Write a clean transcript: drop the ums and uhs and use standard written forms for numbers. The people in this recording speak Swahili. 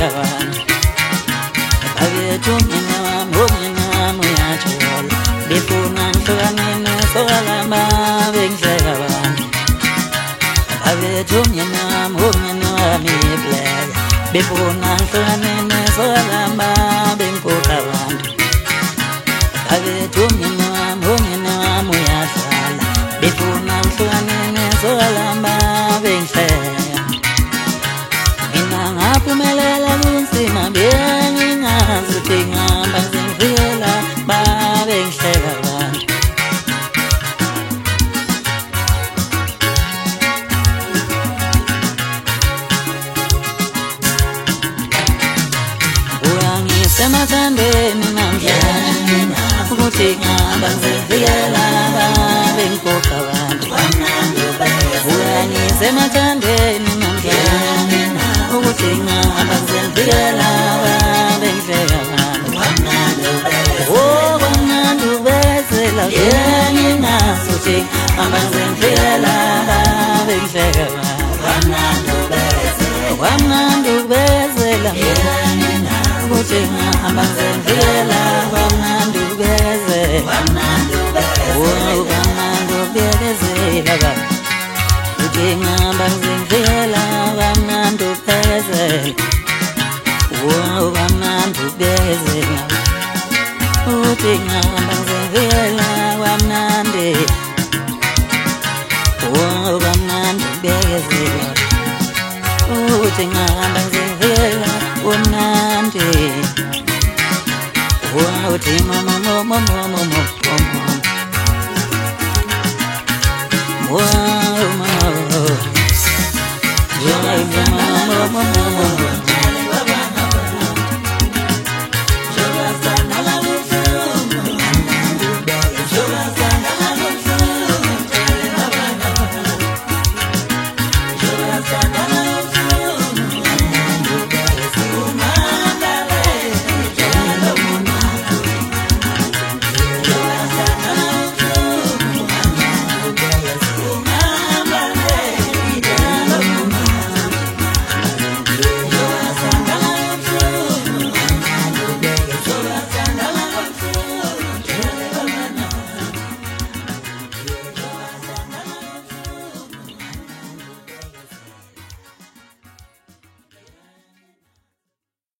abantu abethu mina muyachola befuna ngihlukane sokalama bengihleka abantu abethu mina black befuna ngihlukane sokalama bengikhokha abantu abethu mina muyahlala befuna ngihlukane sokalama bengihleka mina ngaphumelela kunzima bengingazuthi ngihamba sengifikela babengihleka abantu uyangisemathandweni namhlanje ukuthi ngihamba sengifikela babengikhokha abantu uyangisemathandweni namhlanje ukuthi ngihamba sengifikela babengihleka abantu oh kwamnandi ubezela ngingasuthi ngihamba sengifikela babengihleka abantu kwamnandi ubezela ukuthi ngihamba sengifikela kwamnandi ubezela oh kwamnandi ubekezela ukuthi ngihamba sengifikela kwamnandi ubezela oh kwamnandi ubezela ukuthi ngihamba sengifikela kwamnandi oh kwamnandi ubekezela ukuthi ngihamba sengifikela kwamnandi oh uthi mama